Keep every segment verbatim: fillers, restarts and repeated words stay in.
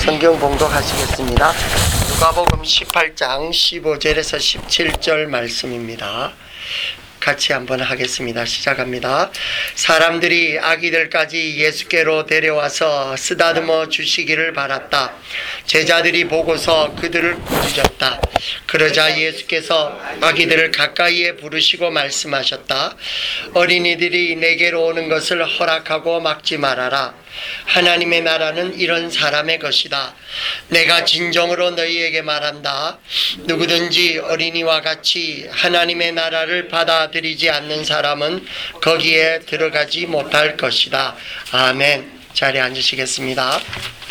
성경 봉독하시겠습니다. 누가복음 십팔 장 십오 절에서 십칠 절 말씀입니다. 같이 한번 하겠습니다. 시작합니다. 사람들이 아기들까지 예수께로 데려와서 쓰다듬어 주시기를 바랐다. 제자들이 보고서 그들을 꾸짖었다. 그러자 예수께서 아기들을 가까이에 부르시고 말씀하셨다. 어린이들이 내게로 오는 것을 허락하고 막지 말아라. 하나님의 나라는 이런 사람의 것이다. 내가 진정으로 너희에게 말한다. 누구든지 어린이와 같이 하나님의 나라를 받아들이지 않는 사람은 거기에 들어가지 못할 것이다. 아멘. 자리에 앉으시겠습니다.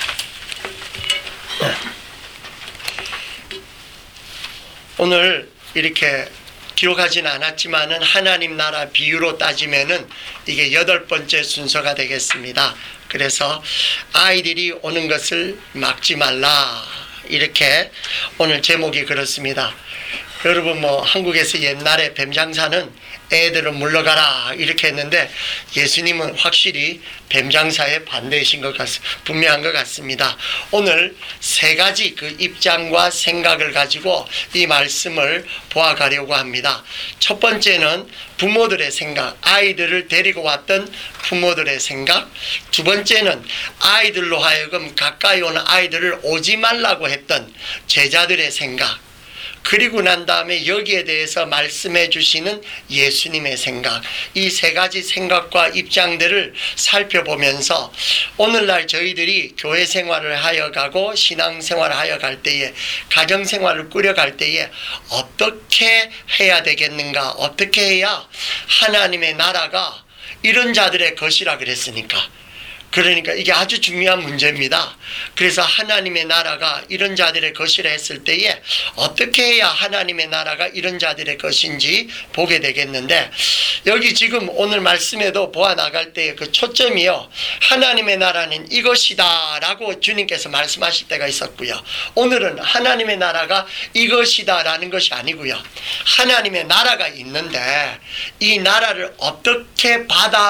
오늘 이렇게 기록하지는 않았지만은 하나님 나라 비유로 따지면은 이게 여덟 번째 순서가 되겠습니다. 그래서 아이들이 오는 것을 막지 말라, 이렇게 오늘 제목이 그렇습니다. 여러분, 뭐 한국에서 옛날에 뱀장사는 애들은 물러가라 이렇게 했는데 예수님은 확실히 뱀장사에 반대이신 것 같, 분명한 것 같습니다. 오늘 세 가지 그 입장과 생각을 가지고 이 말씀을 보아가려고 합니다. 첫 번째는 부모들의 생각, 아이들을 데리고 왔던 부모들의 생각. 두 번째는 아이들로 하여금 가까이 오는 아이들을 오지 말라고 했던 제자들의 생각. 그리고 난 다음에 여기에 대해서 말씀해 주시는 예수님의 생각, 이 세 가지 생각과 입장들을 살펴보면서 오늘날 저희들이 교회 생활을 하여 가고 신앙 생활을 하여 갈 때에, 가정 생활을 꾸려갈 때에 어떻게 해야 되겠는가, 어떻게 해야 하나님의 나라가 이런 자들의 것이라 그랬으니까, 그러니까 이게 아주 중요한 문제입니다. 그래서 하나님의 나라가 이런 자들의 것이라 했을 때에 어떻게 해야 하나님의 나라가 이런 자들의 것인지 보게 되겠는데, 여기 지금 오늘 말씀에도 보아 나갈 때의 그 초점이요, 하나님의 나라는 이것이다 라고 주님께서 말씀하실 때가 있었고요, 오늘은 하나님의 나라가 이것이다 라는 것이 아니고요, 하나님의 나라가 있는데 이 나라를 어떻게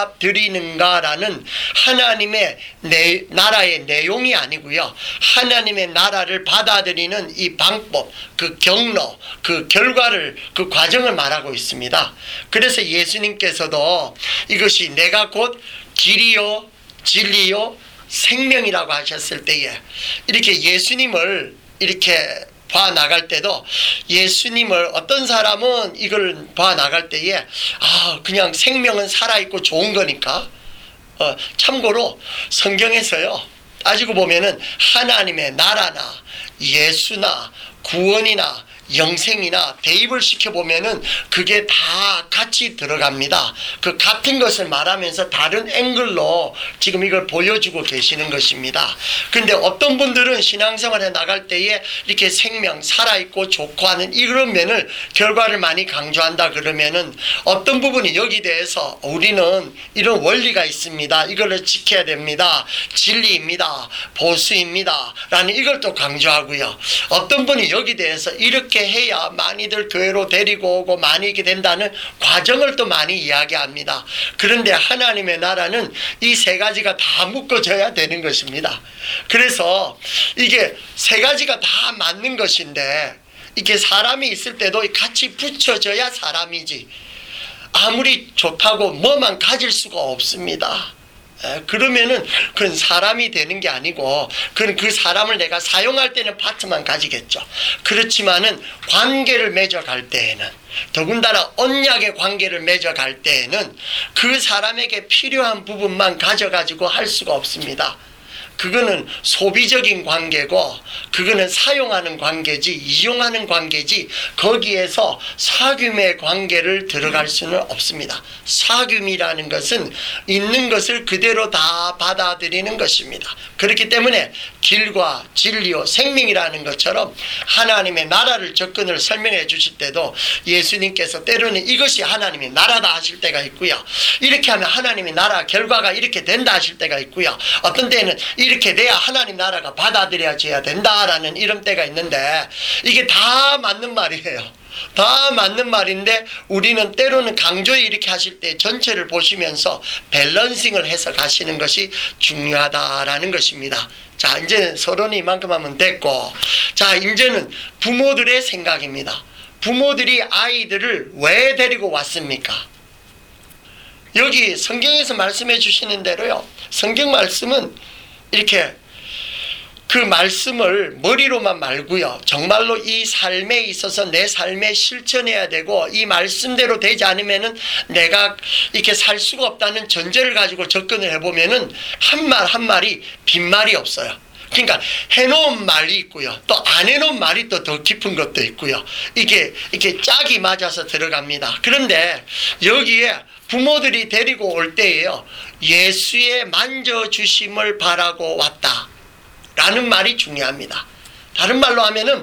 받아들이는가 라는 하나님 내, 나라의 내용이 아니고요, 하나님의 나라를 받아들이는 이 방법, 그 경로, 그 결과를, 그 과정을 말하고 있습니다. 그래서 예수님께서도 이것이 내가 곧 길이요 진리요 생명이라고 하셨을 때에, 이렇게 예수님을 이렇게 봐 나갈 때도 예수님을 어떤 사람은 이걸 봐 나갈 때에 아 그냥 생명은 살아있고 좋은 거니까, 어, 참고로 성경에서요 따지고 보면은 하나님의 나라나 예수나 구원이나 영생이나 대입을 시켜보면은 그게 다 같이 들어갑니다. 그 같은 것을 말하면서 다른 앵글로 지금 이걸 보여주고 계시는 것입니다. 근데 어떤 분들은 신앙생활에 나갈 때에 이렇게 생명, 살아있고 좋고 하는 이런 면을, 결과를 많이 강조한다 그러면은 어떤 부분이 여기 대해서 우리는 이런 원리가 있습니다, 이걸 지켜야 됩니다, 진리입니다, 보수입니다 라는 이걸 또 강조하고요, 어떤 분이 여기 대해서 이렇게 해야 많이들 교회로 데리고 오고 많이 있게 된다는 과정을 또 많이 이야기합니다. 그런데 하나님의 나라는 이 세 가지가 다 묶어져야 되는 것입니다. 그래서 이게 세 가지가 다 맞는 것인데, 이게 사람이 있을 때도 같이 붙여져야 사람이지, 아무리 좋다고 뭐만 가질 수가 없습니다. 그러면은 그건 사람이 되는 게 아니고, 그건 그 사람을 내가 사용할 때는 파트만 가지겠죠. 그렇지만은 관계를 맺어갈 때에는, 더군다나 언약의 관계를 맺어갈 때에는 그 사람에게 필요한 부분만 가져가지고 할 수가 없습니다. 그거는 소비적인 관계고, 그거는 사용하는 관계지, 이용하는 관계지, 거기에서 사귐의 관계를 들어갈 수는 없습니다. 사귐이라는 것은 있는 것을 그대로 다 받아들이는 것입니다. 그렇기 때문에 길과 진리요 생명이라는 것처럼 하나님의 나라를 접근을 설명해 주실 때도 예수님께서 때로는 이것이 하나님의 나라다 하실 때가 있고요, 이렇게 하면 하나님의 나라 결과가 이렇게 된다 하실 때가 있고요, 어떤 때는 이렇게 돼야 하나님 나라가 받아들여져야 된다라는 이런 때가 있는데, 이게 다 맞는 말이에요. 다 맞는 말인데 우리는 때로는 강조해 이렇게 하실 때 전체를 보시면서 밸런싱을 해서 가시는 것이 중요하다라는 것입니다. 자, 이제 서론이 이만큼 하면 됐고, 자, 이제는 부모들의 생각입니다. 부모들이 아이들을 왜 데리고 왔습니까? 여기 성경에서 말씀해 주시는 대로요, 성경 말씀은 이렇게 그 말씀을 머리로만 말고요, 정말로 이 삶에 있어서 내 삶에 실천해야 되고, 이 말씀대로 되지 않으면은 내가 이렇게 살 수가 없다는 전제를 가지고 접근을 해보면은 한 말 한 말이 빈말이 없어요. 그러니까 해놓은 말이 있고요, 또 안 해놓은 말이 또 더 깊은 것도 있고요. 이게 이렇게 짝이 맞아서 들어갑니다. 그런데 여기에 부모들이 데리고 올 때에요, 예수의 만져주심을 바라고 왔다 라는 말이 중요합니다. 다른 말로 하면은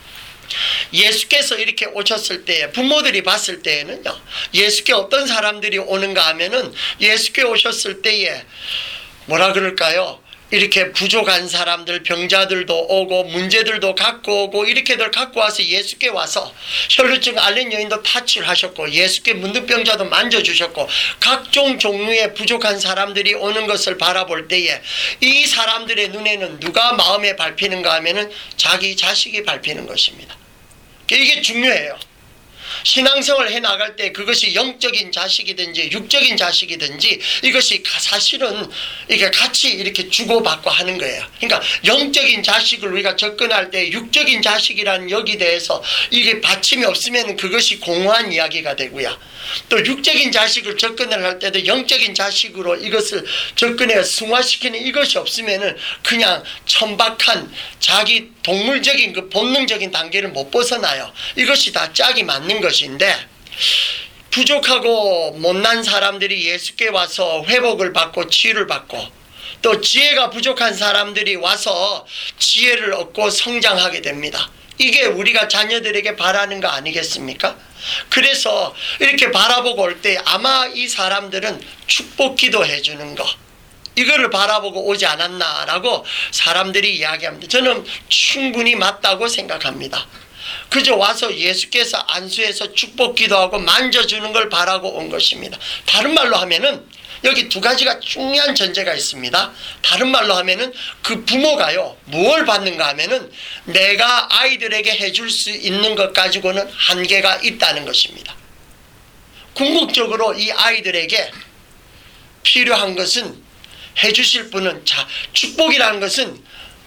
예수께서 이렇게 오셨을 때 부모들이 봤을 때에는요, 예수께 어떤 사람들이 오는가 하면은 예수께 오셨을 때에 뭐라 그럴까요? 이렇게 부족한 사람들, 병자들도 오고 문제들도 갖고 오고 이렇게들 갖고 와서 예수께 와서 혈루증 앓는 여인도 타치를 하셨고, 예수께 문득병자도 만져주셨고, 각종 종류의 부족한 사람들이 오는 것을 바라볼 때에 이 사람들의 눈에는 누가 마음에 밟히는가 하면은 자기 자식이 밟히는 것입니다. 이게 중요해요. 신앙생활을 해나갈 때 그것이 영적인 자식이든지 육적인 자식이든지 이것이 사실은 이게 같이 이렇게 주고받고 하는 거예요. 그러니까 영적인 자식을 우리가 접근할 때 육적인 자식이라는 여기 대해서 이게 받침이 없으면 그것이 공허한 이야기가 되고요, 또 육적인 자식을 접근을 할 때도 영적인 자식으로 이것을 접근해 승화시키는 이것이 없으면 그냥 천박한 자기 동물적인 그 본능적인 단계를 못 벗어나요. 이것이 다 짝이 맞는 것인데, 부족하고 못난 사람들이 예수께 와서 회복을 받고 치유를 받고, 또 지혜가 부족한 사람들이 와서 지혜를 얻고 성장하게 됩니다. 이게 우리가 자녀들에게 바라는 거 아니겠습니까? 그래서 이렇게 바라보고 올 때 아마 이 사람들은 축복 기도해 주는 거, 이거를 바라보고 오지 않았나라고 사람들이 이야기합니다. 저는 충분히 맞다고 생각합니다. 그저 와서 예수께서 안수해서 축복 기도하고 만져주는 걸 바라고 온 것입니다. 다른 말로 하면은 여기 두 가지가 중요한 전제가 있습니다. 다른 말로 하면은 그 부모가요, 무엇을 받는가 하면은 내가 아이들에게 해줄 수 있는 것 가지고는 한계가 있다는 것입니다. 궁극적으로 이 아이들에게 필요한 것은, 해주실 분은, 자, 축복이라는 것은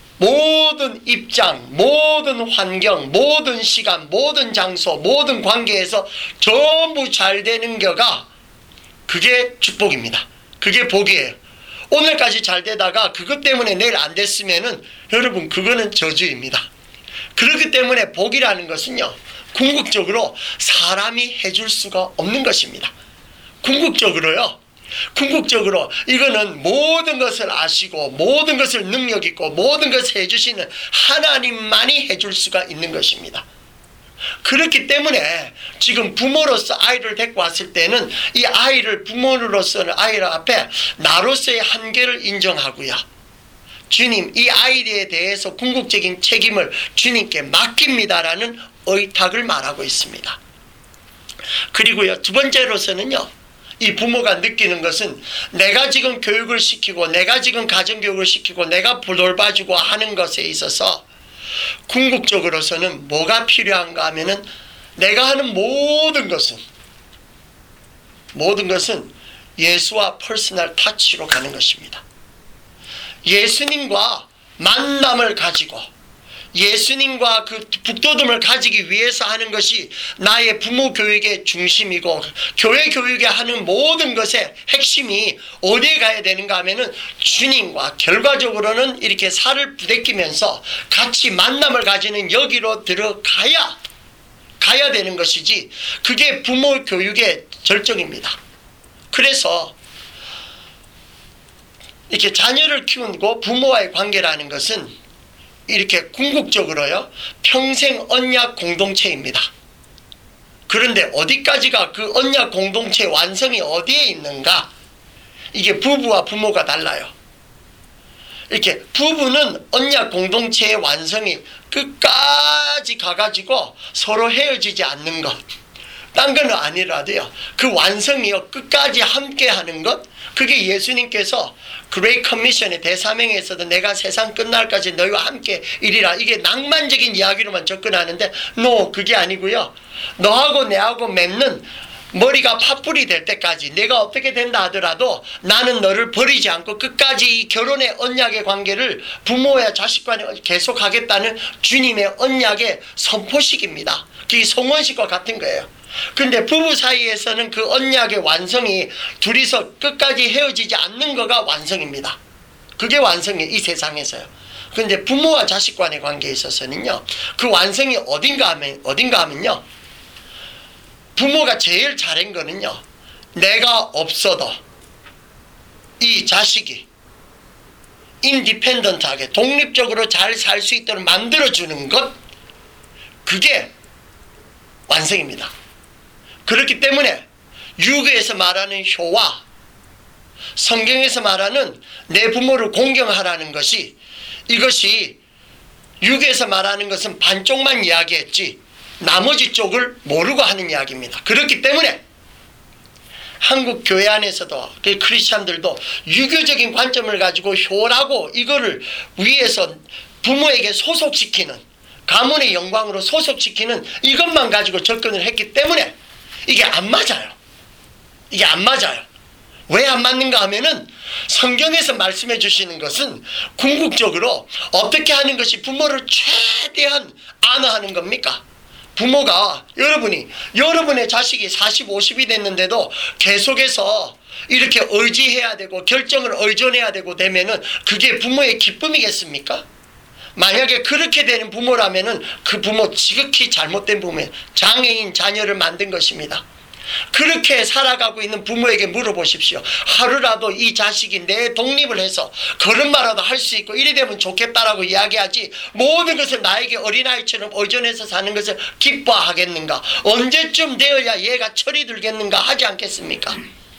모든 입장, 모든 환경, 모든 시간, 모든 장소, 모든 관계에서 전부 잘 되는 거가 그게 축복입니다. 그게 복이에요. 오늘까지 잘 되다가 그것 때문에 내일 안 됐으면은 여러분 그거는 저주입니다. 그렇기 때문에 복이라는 것은요, 궁극적으로 사람이 해줄 수가 없는 것입니다. 궁극적으로요, 궁극적으로 이거는 모든 것을 아시고 모든 것을 능력 있고 모든 것을 해주시는 하나님만이 해줄 수가 있는 것입니다. 그렇기 때문에 지금 부모로서 아이를 데리고 왔을 때는 이 아이를, 부모로서는 아이를 앞에 나로서의 한계를 인정하고요, 주님, 이 아이에 대해서 궁극적인 책임을 주님께 맡깁니다라는 의탁을 말하고 있습니다. 그리고요, 두 번째로서는요, 이 부모가 느끼는 것은 내가 지금 교육을 시키고 내가 지금 가정교육을 시키고 내가 돌봐주고 하는 것에 있어서 궁극적으로서는 뭐가 필요한가 하면은 내가 하는 모든 것은 모든 것은 예수와 퍼스널 타치로 가는 것입니다. 예수님과 만남을 가지고 예수님과 그 북돋움을 가지기 위해서 하는 것이 나의 부모 교육의 중심이고, 교회 교육에 하는 모든 것의 핵심이 어디에 가야 되는가 하면은 주님과 결과적으로는 이렇게 살을 부대끼면서 같이 만남을 가지는 여기로 들어가야 가야 되는 것이지, 그게 부모 교육의 절정입니다. 그래서 이렇게 자녀를 키우고 부모와의 관계라는 것은 이렇게 궁극적으로요, 평생 언약 공동체입니다. 그런데 어디까지가 그 언약 공동체 완성이 어디에 있는가? 이게 부부와 부모가 달라요. 이렇게 부부는 언약 공동체의 완성이 끝까지 가가지고 서로 헤어지지 않는 것, 딴 건 아니라도요, 그 완성이요 끝까지 함께 하는 것, 그게 예수님께서 그레이트 커미션의 대사명에서도 내가 세상 끝날까지 너희와 함께 이리라, 이게 낭만적인 이야기로만 접근하는데 no, 그게 아니고요, 너하고 내하고 맺는 머리가 팥불이 될 때까지 내가 어떻게 된다 하더라도 나는 너를 버리지 않고 끝까지 이 결혼의 언약의 관계를 부모와 자식 간에 계속하겠다는 주님의 언약의 선포식입니다. 그게 성원식과 같은 거예요. 근데 부부 사이에서는 그 언약의 완성이 둘이서 끝까지 헤어지지 않는 거가 완성입니다. 그게 완성이에요, 이 세상에서요. 근데 부모와 자식 간의 관계에 있어서는요, 그 완성이 어딘가 하면, 어딘가 하면요, 부모가 제일 잘한 거는요, 내가 없어도 이 자식이 인디펜던트하게 독립적으로 잘 살 수 있도록 만들어주는 것, 그게 완성입니다. 그렇기 때문에 유교에서 말하는 효와 성경에서 말하는 내 부모를 공경하라는 것이, 이것이 유교에서 말하는 것은 반쪽만 이야기했지 나머지 쪽을 모르고 하는 이야기입니다. 그렇기 때문에 한국 교회 안에서도 크리스찬들도 유교적인 관점을 가지고 효라고 이거를 위에서 부모에게 소속시키는, 가문의 영광으로 소속시키는 이것만 가지고 접근을 했기 때문에 이게 안 맞아요. 이게 안 맞아요. 왜 안 맞는가 하면은 성경에서 말씀해 주시는 것은 궁극적으로 어떻게 하는 것이 부모를 최대한 안아하는 겁니까? 부모가, 여러분이 여러분의 자식이 사십, 오십이 됐는데도 계속해서 이렇게 의지해야 되고 결정을 의존해야 되고 되면은 그게 부모의 기쁨이겠습니까? 만약에 그렇게 되는 부모라면은 그 부모 지극히 잘못된 부모예요. 장애인 자녀를 만든 것입니다. 그렇게 살아가고 있는 부모에게 물어보십시오. 하루라도 이 자식이 내 독립을 해서 걸음마라도 할 수 있고 이래 되면 좋겠다라고 이야기하지, 모든 것을 나에게 어린아이처럼 의존해서 사는 것을 기뻐하겠는가? 언제쯤 되어야 얘가 철이 들겠는가 하지 않겠습니까?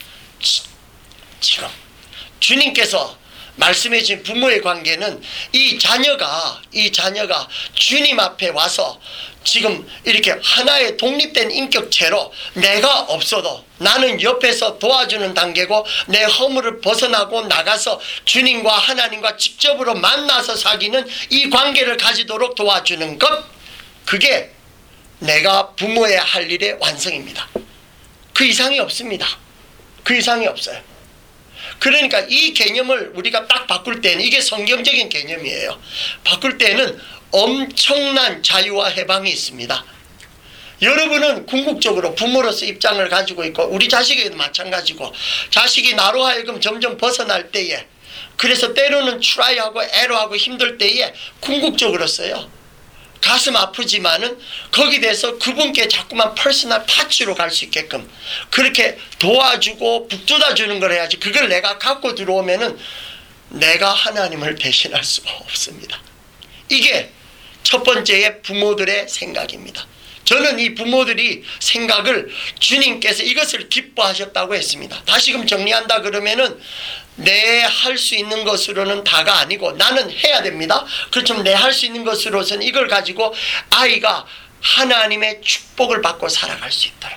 지금 주님께서 말씀해 주신 부모의 관계는 이 자녀가 이 자녀가 주님 앞에 와서 지금 이렇게 하나의 독립된 인격체로 내가 없어도 나는 옆에서 도와주는 단계고, 내 허물을 벗어나고 나가서 주님과 하나님과 직접으로 만나서 사귀는 이 관계를 가지도록 도와주는 것, 그게 내가 부모의 할 일의 완성입니다. 그 이상이 없습니다. 그 이상이 없어요. 그러니까 이 개념을 우리가 딱 바꿀 때는, 이게 성경적인 개념이에요. 바꿀 때는 엄청난 자유와 해방이 있습니다. 여러분은 궁극적으로 부모로서 입장을 가지고 있고, 우리 자식에도 마찬가지고, 자식이 나로 하여금 점점 벗어날 때에, 그래서 때로는 트라이하고 애로하고 힘들 때에 궁극적으로서요, 가슴 아프지만은 거기에 대해서 그분께 자꾸만 퍼스널 타치로 갈 수 있게끔 그렇게 도와주고 북돋아 주는 걸 해야지, 그걸 내가 갖고 들어오면은 내가 하나님을 대신할 수가 없습니다. 이게 첫 번째의 부모들의 생각입니다. 저는 이 부모들이 생각을, 주님께서 이것을 기뻐하셨다고 했습니다. 다시금 정리한다 그러면은 내 할 수 있는 것으로는 다가 아니고 나는 해야 됩니다. 그렇지만 내 할 수 있는 것으로서는 이걸 가지고 아이가 하나님의 축복을 받고 살아갈 수 있도록.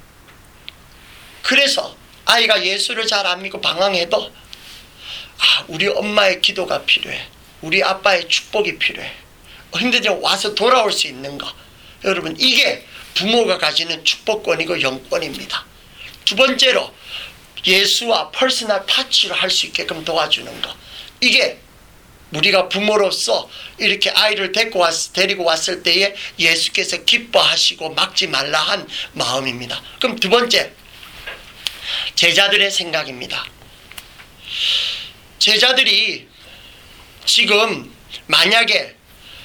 그래서 아이가 예수를 잘 안 믿고 방황해도, 아, 우리 엄마의 기도가 필요해, 우리 아빠의 축복이 필요해, 힘들지만 와서 돌아올 수 있는 거, 여러분, 이게 부모가 가지는 축복권이고 영권입니다. 두 번째로 예수와 퍼스널 타치를 할 수 있게끔 도와주는 거, 이게 우리가 부모로서 이렇게 아이를 데리고, 왔, 데리고 왔을 때에 예수께서 기뻐하시고 막지 말라 한 마음입니다. 그럼 두 번째, 제자들의 생각입니다. 제자들이 지금 만약에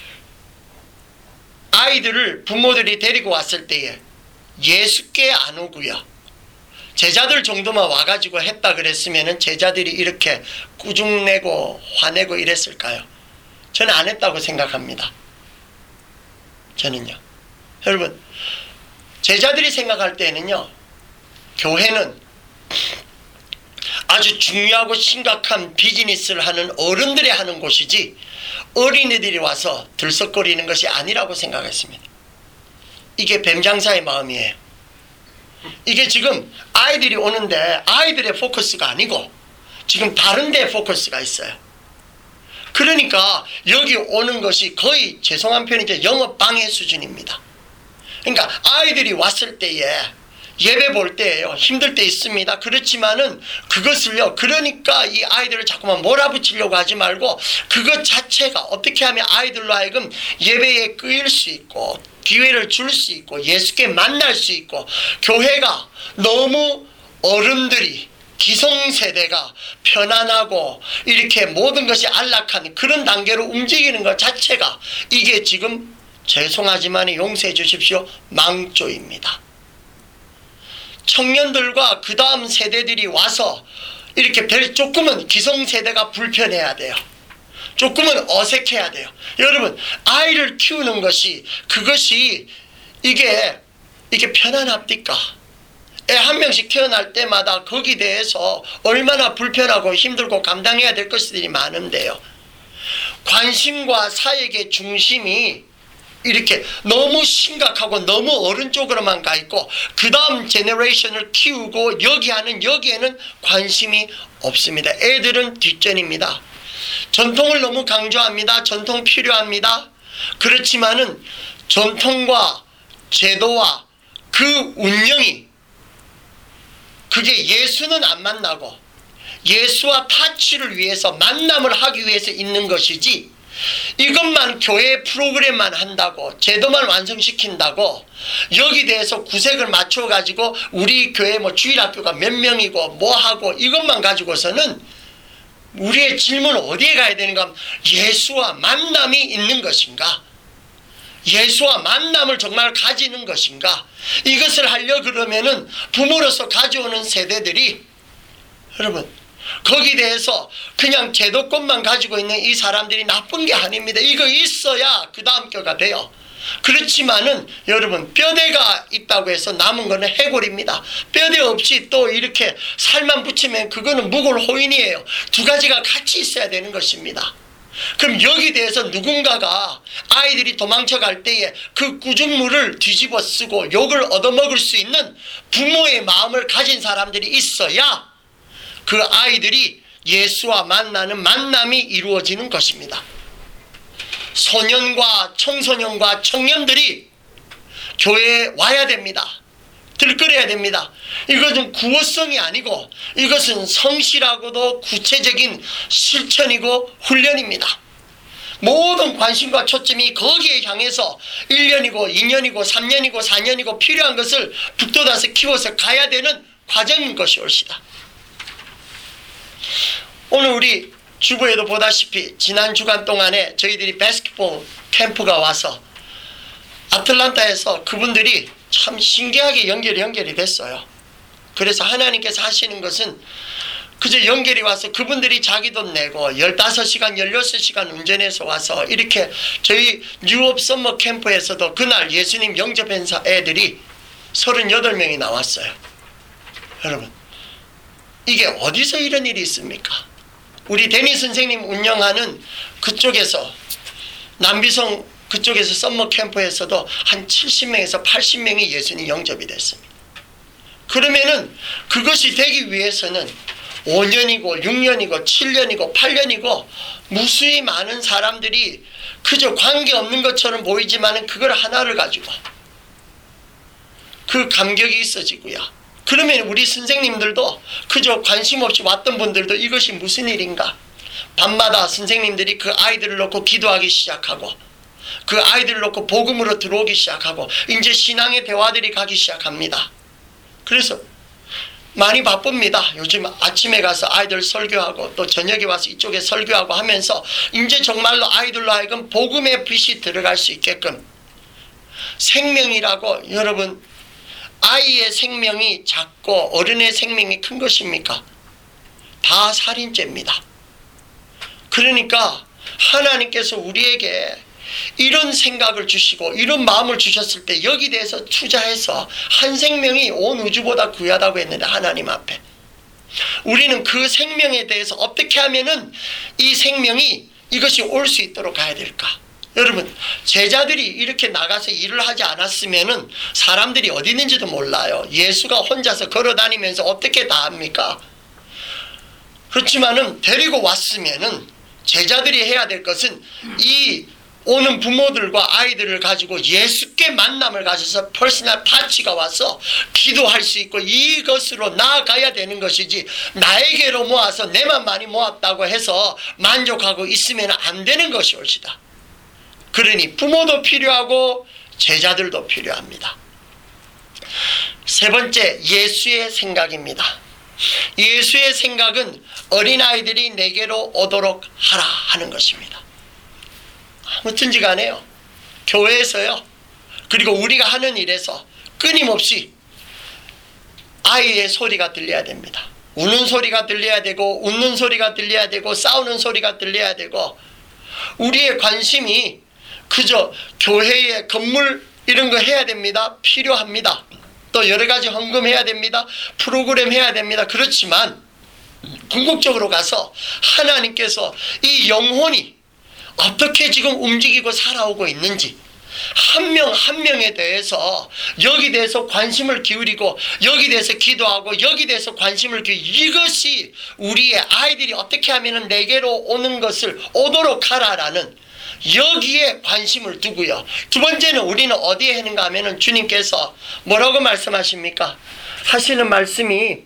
아이들을 부모들이 데리고 왔을 때에 예수께 안 오고요, 제자들 정도만 와가지고 했다 그랬으면 제자들이 이렇게 꾸중내고 화내고 이랬을까요? 저는 안 했다고 생각합니다. 저는요. 여러분, 제자들이 생각할 때는요, 교회는 아주 중요하고 심각한 비즈니스를 하는 어른들이 하는 곳이지 어린이들이 와서 들썩거리는 것이 아니라고 생각했습니다. 이게 뱀장사의 마음이에요. 이게 지금 아이들이 오는데 아이들의 포커스가 아니고 지금 다른 데 포커스가 있어요. 그러니까 여기 오는 것이 거의 죄송한 표현이죠. 영업방해 수준입니다. 그러니까 아이들이 왔을 때에 예배 볼 때예요. 힘들 때 있습니다. 그렇지만은 그것을요. 그러니까 이 아이들을 자꾸만 몰아붙이려고 하지 말고 그것 자체가 어떻게 하면 아이들로 하여금 예배에 끌일 수 있고 기회를 줄 수 있고 예수께 만날 수 있고 교회가 너무 어른들이 기성세대가 편안하고 이렇게 모든 것이 안락한 그런 단계로 움직이는 것 자체가 이게 지금 죄송하지만 용서해 주십시오. 망조입니다. 청년들과 그 다음 세대들이 와서 이렇게 별 조금은 기성세대가 불편해야 돼요. 조금은 어색해야 돼요. 여러분 아이를 키우는 것이 그것이 이게 이게 편안합니까? 애 한 명씩 태어날 때마다 거기에 대해서 얼마나 불편하고 힘들고 감당해야 될 것들이 많은데요. 관심과 사역의 중심이 이렇게 너무 심각하고 너무 어른 쪽으로만 가 있고 그 다음 제너레이션을 키우고 여기 하는 여기에는 관심이 없습니다. 애들은 뒷전입니다. 전통을 너무 강조합니다. 전통 필요합니다. 그렇지만은 전통과 제도와 그 운영이 그게 예수는 안 만나고 예수와 타치를 위해서 만남을 하기 위해서 있는 것이지 이것만 교회 프로그램만 한다고 제도만 완성시킨다고 여기 대해서 구색을 맞춰 가지고 우리 교회 뭐 주일학교가 몇 명이고 뭐 하고 이것만 가지고서는 우리의 질문은 어디에 가야 되는가? 예수와 만남이 있는 것인가? 예수와 만남을 정말 가지는 것인가? 이것을 하려 그러면은 부모로서 가져오는 세대들이 여러분 거기에 대해서 그냥 제도권만 가지고 있는 이 사람들이 나쁜 게 아닙니다. 이거 있어야 그 다음 교가 돼요. 그렇지만은 여러분 뼈대가 있다고 해서 남은 거는 해골입니다. 뼈대 없이 또 이렇게 살만 붙이면 그거는 묵을호인이에요. 두 가지가 같이 있어야 되는 것입니다. 그럼 여기에 대해서 누군가가 아이들이 도망쳐 갈 때에 그 구준물을 뒤집어 쓰고 욕을 얻어먹을 수 있는 부모의 마음을 가진 사람들이 있어야 그 아이들이 예수와 만나는 만남이 이루어지는 것입니다. 소년과 청소년과 청년들이 교회에 와야 됩니다. 들끓여야 됩니다. 이것은 구호성이 아니고 이것은 성실하고도 구체적인 실천이고 훈련입니다. 모든 관심과 초점이 거기에 향해서 일 년이고 이 년이고 삼 년이고 사 년이고 필요한 것을 북돋아서 키워서 가야 되는 과정인 것이 옳시다. 오늘 우리 주부에도 보다시피 지난 주간 동안에 저희들이 바스켓볼 캠프가 와서 아틀란타에서 그분들이 참 신기하게 연결이 연결이 됐어요. 그래서 하나님께서 하시는 것은 그저 연결이 와서 그분들이 자기 돈 내고 열다섯 시간 열여섯 시간 운전해서 와서 이렇게 저희 뉴업 썸머 캠프에서도 그날 예수님 영접한 애들이 서른여덟 명이 나왔어요. 여러분 이게 어디서 이런 일이 있습니까? 우리 데니 선생님 운영하는 그쪽에서 남비성 그쪽에서 썸머 캠프에서도 한 칠십 명에서 팔십 명이 예수님 영접이 됐습니다. 그러면은 그것이 되기 위해서는 오 년이고 육 년이고 칠 년이고 팔 년이고 무수히 많은 사람들이 그저 관계없는 것처럼 보이지만은 그걸 하나를 가지고 그 감격이 있어지고요. 그러면 우리 선생님들도 그저 관심 없이 왔던 분들도 이것이 무슨 일인가? 밤마다 선생님들이 그 아이들을 놓고 기도하기 시작하고 그 아이들을 놓고 복음으로 들어오기 시작하고 이제 신앙의 대화들이 가기 시작합니다. 그래서 많이 바쁩니다. 요즘 아침에 가서 아이들 설교하고 또 저녁에 와서 이쪽에 설교하고 하면서 이제 정말로 아이들로 하여금 복음의 빛이 들어갈 수 있게끔 생명이라고 여러분 아이의 생명이 작고 어른의 생명이 큰 것입니까? 다 살인죄입니다. 그러니까 하나님께서 우리에게 이런 생각을 주시고 이런 마음을 주셨을 때 여기 대해서 투자해서 한 생명이 온 우주보다 귀하다고 했는데 하나님 앞에 우리는 그 생명에 대해서 어떻게 하면은 이 생명이 이것이 올 수 있도록 가야 될까? 여러분, 제자들이 이렇게 나가서 일을 하지 않았으면은 사람들이 어디 있는지도 몰라요. 예수가 혼자서 걸어다니면서 어떻게 다 합니까? 그렇지만은 데리고 왔으면은 제자들이 해야 될 것은 이 오는 부모들과 아이들을 가지고 예수께 만남을 가져서 퍼스널 타치가 와서 기도할 수 있고 이것으로 나아가야 되는 것이지, 나에게로 모아서 내만 많이 모았다고 해서 만족하고 있으면 안 되는 것이 옳시다. 그러니 부모도 필요하고 제자들도 필요합니다. 세 번째, 예수의 생각입니다. 예수의 생각은 어린아이들이 내게로 오도록 하라 하는 것입니다. 아무튼지 간에요, 교회에서요, 그리고 우리가 하는 일에서 끊임없이 아이의 소리가 들려야 됩니다. 우는 소리가 들려야 되고, 웃는 소리가 들려야 되고, 싸우는 소리가 들려야 되고, 우리의 관심이 그저 교회의 건물 이런 거 해야 됩니다. 필요합니다. 또 여러 가지 헌금해야 됩니다. 프로그램 해야 됩니다. 그렇지만 궁극적으로 가서 하나님께서 이 영혼이 어떻게 지금 움직이고 살아오고 있는지, 한 명 한 명에 대해서 여기 대해서 관심을 기울이고, 여기 대해서 기도하고, 여기 대해서 관심을 기울이고, 이것이 우리의 아이들이 어떻게 하면 내게로 오는 것을 오도록 하라라는 여기에 관심을 두고요. 두 번째는 우리는 어디에 하는가 하면은 주님께서 뭐라고 말씀하십니까? 하시는 말씀이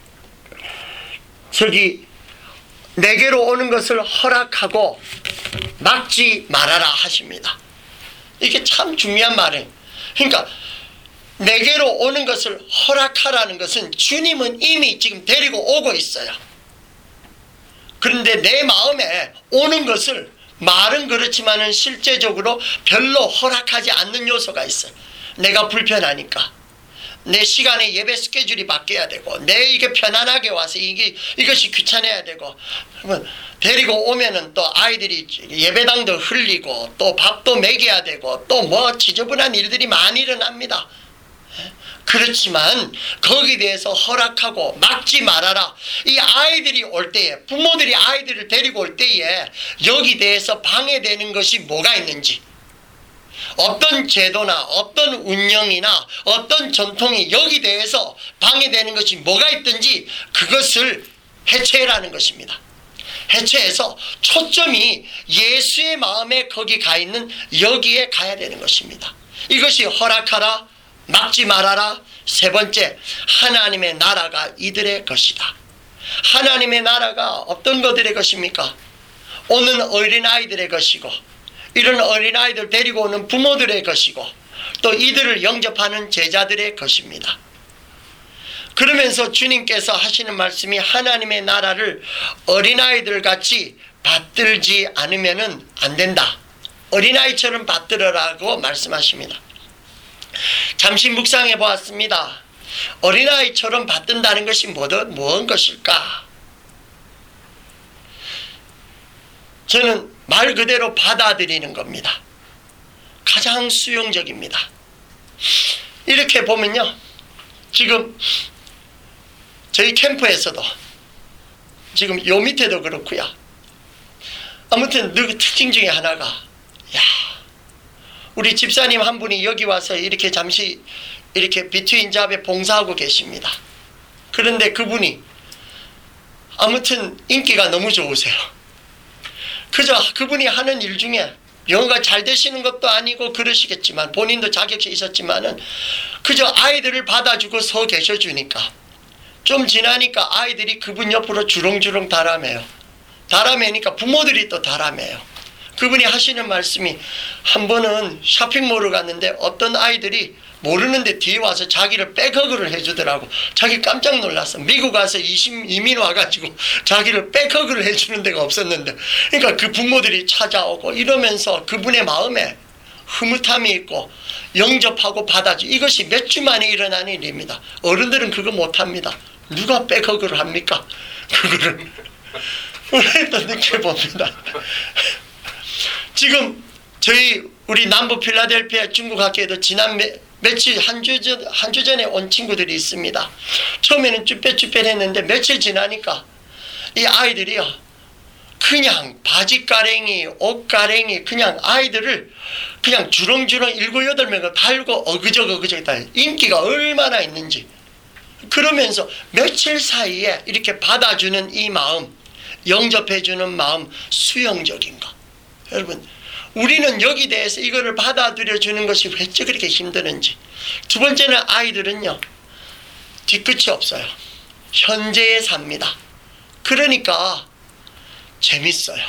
저기 내게로 오는 것을 허락하고 막지 말아라 하십니다. 이게 참 중요한 말이에요. 그러니까 내게로 오는 것을 허락하라는 것은 주님은 이미 지금 데리고 오고 있어요. 그런데 내 마음에 오는 것을, 말은 그렇지만은 실제적으로 별로 허락하지 않는 요소가 있어요. 내가 불편하니까, 내 시간에 예배 스케줄이 바뀌어야 되고, 내 이게 편안하게 와서 이게 이것이 귀찮아야 되고, 데리고 오면은 또 아이들이 예배당도 흘리고, 또 밥도 먹여야 되고, 또 뭐 지저분한 일들이 많이 일어납니다. 그렇지만 거기에 대해서 허락하고 막지 말아라. 이 아이들이 올 때에, 부모들이 아이들을 데리고 올 때에 여기 대해서 방해되는 것이 뭐가 있는지, 어떤 제도나 어떤 운영이나 어떤 전통이 여기 대해서 방해되는 것이 뭐가 있든지 그것을 해체라는 것입니다. 해체해서 초점이 예수의 마음에 거기 가 있는 여기에 가야 되는 것입니다. 이것이 허락하라, 막지 말아라. 세 번째, 하나님의 나라가 이들의 것이다. 하나님의 나라가 어떤 것들의 것입니까? 오는 어린아이들의 것이고, 이런 어린아이들 데리고 오는 부모들의 것이고, 또 이들을 영접하는 제자들의 것입니다. 그러면서 주님께서 하시는 말씀이, 하나님의 나라를 어린아이들 같이 받들지 않으면 안 된다. 어린아이처럼 받들으라고 말씀하십니다. 잠시 묵상해 보았습니다. 어린아이처럼 받든다는 것이 뭐든 무언 것일까? 저는 말 그대로 받아들이는 겁니다. 가장 수용적입니다. 이렇게 보면요, 지금 저희 캠프에서도 지금 요 밑에도 그렇고요. 아무튼 그 특징 중에 하나가, 야, 우리 집사님 한 분이 여기 와서 이렇게 잠시 이렇게 비트윈 잡에 봉사하고 계십니다. 그런데 그분이 아무튼 인기가 너무 좋으세요. 그저 그분이 하는 일 중에 영어가 잘 되시는 것도 아니고 그러시겠지만, 본인도 자격이 있었지만은 그저 아이들을 받아주고 서 계셔주니까 좀 지나니까 아이들이 그분 옆으로 주렁주렁 달아매요. 달아매니까 부모들이 또 달아매요. 그분이 하시는 말씀이, 한 번은 쇼핑몰을 갔는데 어떤 아이들이 모르는데 뒤에 와서 자기를 백허그를 해주더라고. 자기 깜짝 놀랐어. 미국 와서 이민 와가지고 자기를 백허그를 해주는 데가 없었는데, 그러니까 그 부모들이 찾아오고 이러면서 그분의 마음에 흐뭇함이 있고 영접하고 받아주, 이것이 몇 주 만에 일어나는 일입니다. 어른들은 그거 못합니다. 누가 백허그를 합니까? 그거를 우리도 느껴봅니다. 지금 저희 우리 남부 필라델피아 중국 학교에도 지난 며칠 한 주 전, 한 주 전에 온 친구들이 있습니다. 처음에는 쭈뼛쭈뼛했는데 며칠 지나니까 이 아이들이요, 그냥 바지가랭이, 옷가랭이, 그냥 아이들을 그냥 주렁주렁 일곱 여덟 명을 달고 어그저그 어그저그 다 인기가 얼마나 있는지. 그러면서 며칠 사이에 이렇게 받아주는 이 마음, 영접해주는 마음, 수용적인가. 여러분, 우리는 여기 대해서 이거를 받아들여 주는 것이 왜 그렇게 힘드는지. 두 번째는 아이들은요, 뒤끝이 없어요. 현재에 삽니다. 그러니까 재밌어요.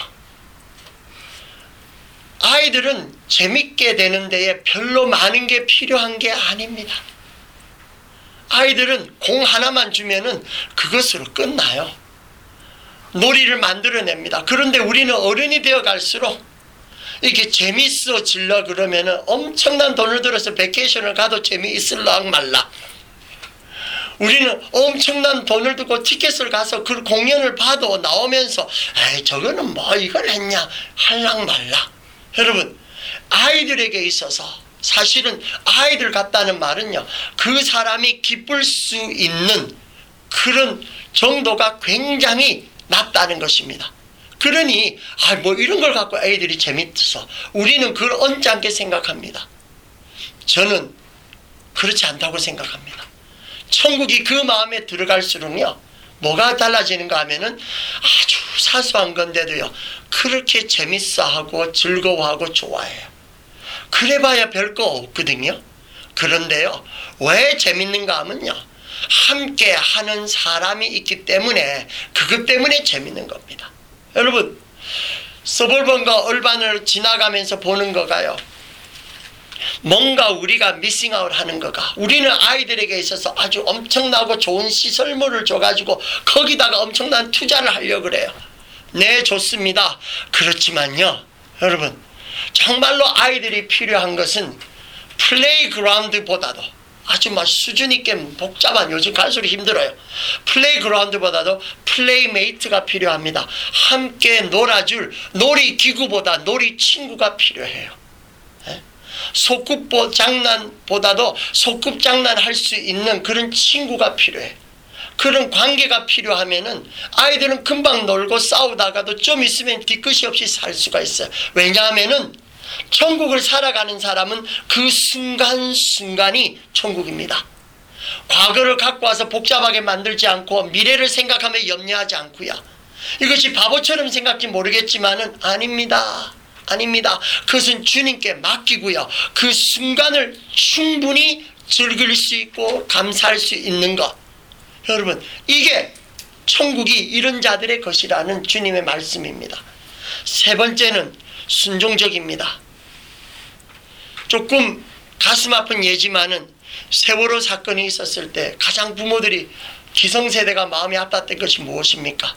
아이들은 재밌게 되는 데에 별로 많은 게 필요한 게 아닙니다. 아이들은 공 하나만 주면은 그것으로 끝나요. 놀이를 만들어냅니다. 그런데 우리는 어른이 되어 갈수록 이렇게 재밌어질려 그러면은 엄청난 돈을 들여서 베케이션을 가도 재미있을랑 말라. 우리는 엄청난 돈을 두고 티켓을 가서 그 공연을 봐도 나오면서 에이 저거는 뭐 이걸 했냐 할랑 말라. 여러분, 아이들에게 있어서 사실은 아이들 같다는 말은요, 그 사람이 기쁠 수 있는 그런 정도가 굉장히 낮다는 것입니다. 그러니 아, 뭐 이런 걸 갖고 아이들이 재밌어서 우리는 그걸 언짢게 생각합니다. 저는 그렇지 않다고 생각합니다. 천국이 그 마음에 들어갈수록요, 뭐가 달라지는가 하면은 아주 사소한 건데도요, 그렇게 재밌어하고 즐거워하고 좋아해요. 그래봐야 별거 없거든요. 그런데요, 왜 재밌는가 하면요, 함께 하는 사람이 있기 때문에, 그것 때문에 재밌는 겁니다. 여러분, 서벌번과 얼반을 지나가면서 보는 거가요, 뭔가 우리가 미싱아웃 하는 거가, 우리는 아이들에게 있어서 아주 엄청나고 좋은 시설물을 줘가지고 거기다가 엄청난 투자를 하려고 그래요. 네, 좋습니다. 그렇지만요, 여러분, 정말로 아이들이 필요한 것은 플레이그라운드보다도 아주 막 수준 있게 복잡한, 요즘 갈수록 힘들어요. 플레이그라운드보다도 플레이메이트가 필요합니다. 함께 놀아줄 놀이기구보다 놀이친구가 필요해요. 소꿉장난보다도 소꿉장난할 수 있는 그런 친구가 필요해. 그런 관계가 필요하면은 아이들은 금방 놀고 싸우다가도 좀 있으면 뒤끝이 없이 살 수가 있어요. 왜냐하면은 천국을 살아가는 사람은 그 순간순간이 천국입니다. 과거를 갖고 와서 복잡하게 만들지 않고 미래를 생각하며 염려하지 않고요. 이것이 바보처럼 생각할지 모르겠지만은 아닙니다. 아닙니다. 그것은 주님께 맡기고요, 그 순간을 충분히 즐길 수 있고 감사할 수 있는 것. 여러분, 이게 천국이 이런 자들의 것이라는 주님의 말씀입니다. 세 번째는 순종적입니다. 조금 가슴 아픈 예지만은 세월호 사건이 있었을 때 가장 부모들이, 기성세대가 마음이 아팠던 것이 무엇입니까?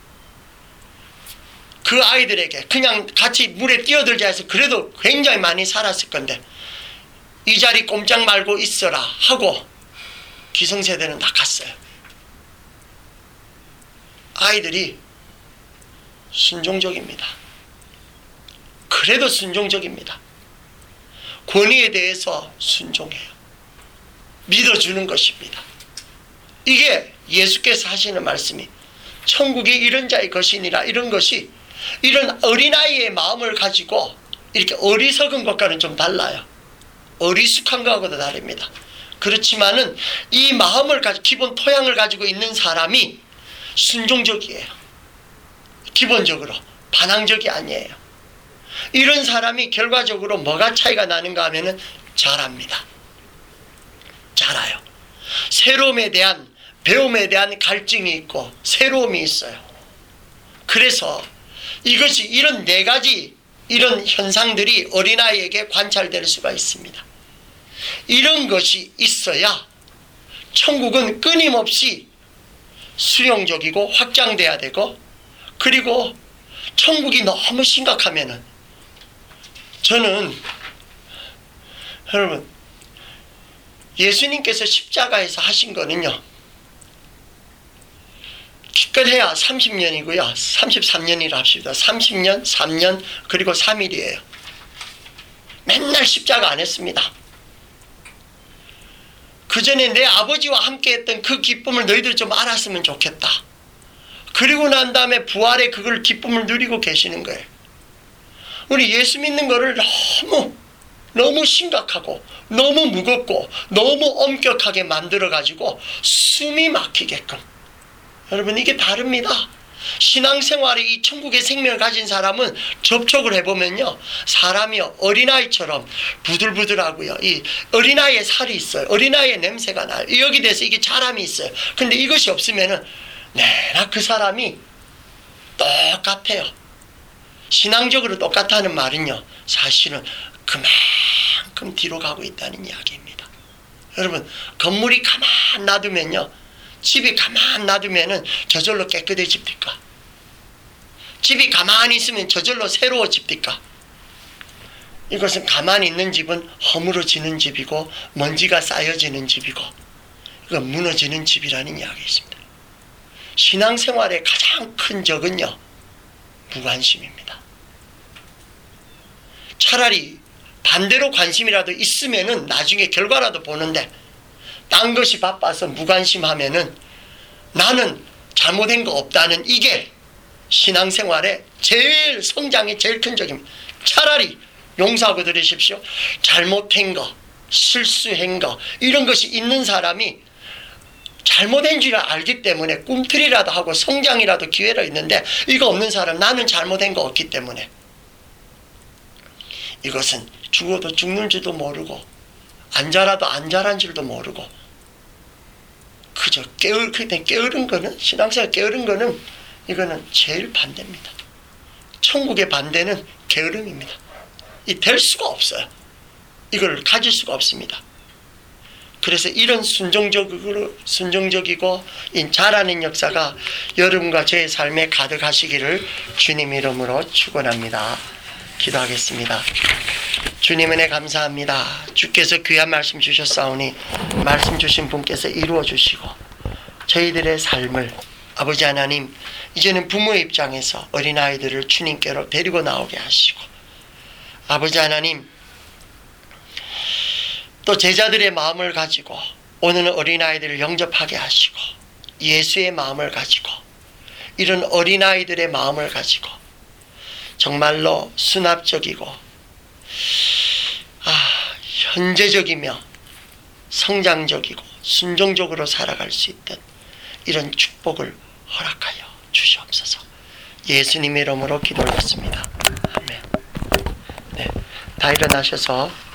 그 아이들에게 그냥 같이 물에 뛰어들자 해서 그래도 굉장히 많이 살았을 건데, 이 자리 꼼짝 말고 있어라 하고 기성세대는 다 갔어요. 아이들이 순종적입니다. 그래도 순종적입니다. 권위에 대해서 순종해요. 믿어주는 것입니다. 이게 예수께서 하시는 말씀이 천국이 이런 자의 것이니라, 이런 것이 이런 어린아이의 마음을 가지고 이렇게 어리석은 것과는 좀 달라요. 어리숙한 것하고도 다릅니다. 그렇지만은 이 마음을 가지고, 기본 토양을 가지고 있는 사람이 순종적이에요. 기본적으로 반항적이 아니에요. 이런 사람이 결과적으로 뭐가 차이가 나는가 하면은 잘합니다. 잘아요. 새로움에 대한, 배움에 대한 갈증이 있고 새로움이 있어요. 그래서 이것이, 이런 네 가지 이런 현상들이 어린아이에게 관찰될 수가 있습니다. 이런 것이 있어야 천국은 끊임없이 수용적이고 확장돼야 되고, 그리고 천국이 너무 심각하면은, 저는 여러분, 예수님께서 십자가에서 하신 거는요, 기껏해야 삼십 년이고요. 삼십삼 년이라 합시다. 삼십 년, 삼 년, 그리고 삼 일이에요. 맨날 십자가 안 했습니다. 그전에 내 아버지와 함께 했던 그 기쁨을 너희들 좀 알았으면 좋겠다. 그리고 난 다음에 부활의 그걸 기쁨을 누리고 계시는 거예요. 우리 예수 믿는 거를 너무 너무 심각하고 너무 무겁고 너무 엄격하게 만들어가지고 숨이 막히게끔. 여러분, 이게 다릅니다. 신앙생활에 이 천국의 생명을 가진 사람은 접촉을 해보면요, 사람이 어린아이처럼 부들부들하고요, 이 어린아이의 살이 있어요. 어린아이의 냄새가 나요. 여기 대해서 이게 자람이 있어요. 근데 이것이 없으면은 내나 그 사람이 똑같아요. 신앙적으로 똑같다는 말은요, 사실은 그만큼 뒤로 가고 있다는 이야기입니다. 여러분, 건물이 가만 놔두면요, 집이 가만 놔두면은 저절로 깨끗해집니까? 집이 가만히 있으면 저절로 새로워집니까? 이것은 가만히 있는 집은 허물어지는 집이고 먼지가 쌓여지는 집이고 이건 무너지는 집이라는 이야기가 있습니다. 신앙생활의 가장 큰 적은요, 무관심입니다. 차라리 반대로 관심이라도 있으면은 나중에 결과라도 보는데, 딴 것이 바빠서 무관심하면은 나는 잘못된 거 없다는, 이게 신앙생활의 제일 성장의 제일 큰 적입니다. 차라리 용서하고 들으십시오. 잘못한 거, 실수한 거, 이런 것이 있는 사람이 잘못한 줄 알기 때문에 꿈틀이라도 하고 성장이라도 기회가 있는데, 이거 없는 사람, 나는 잘못한 거 없기 때문에 이것은 죽어도 죽는 줄도 모르고 안 자라도 안 자란 줄도 모르고 그저 깨울, 그때 깨어른 거는, 신앙생활 깨어른 거는 이거는 제일 반대입니다. 천국의 반대는 게으름입니다. 이 될 수가 없어요. 이걸 가질 수가 없습니다. 그래서 이런 순종적으로, 순종적이고 잘하는 역사가 여러분과 제 삶에 가득하시기를 주님 이름으로 축원합니다. 기도하겠습니다. 주님 은혜 감사합니다. 주께서 귀한 말씀 주셨사오니 말씀 주신 분께서 이루어 주시고 저희들의 삶을, 아버지 하나님, 이제는 부모의 입장에서 어린아이들을 주님께로 데리고 나오게 하시고, 아버지 하나님, 또 제자들의 마음을 가지고 오늘은 어린아이들을 영접하게 하시고, 예수의 마음을 가지고, 이런 어린아이들의 마음을 가지고 정말로 수납적이고 아, 현재적이며 성장적이고 순종적으로 살아갈 수 있던 이런 축복을 허락하여 주시옵소서. 예수님의 이름으로 기도했습니다. 아멘. 네, 다 일어나셔서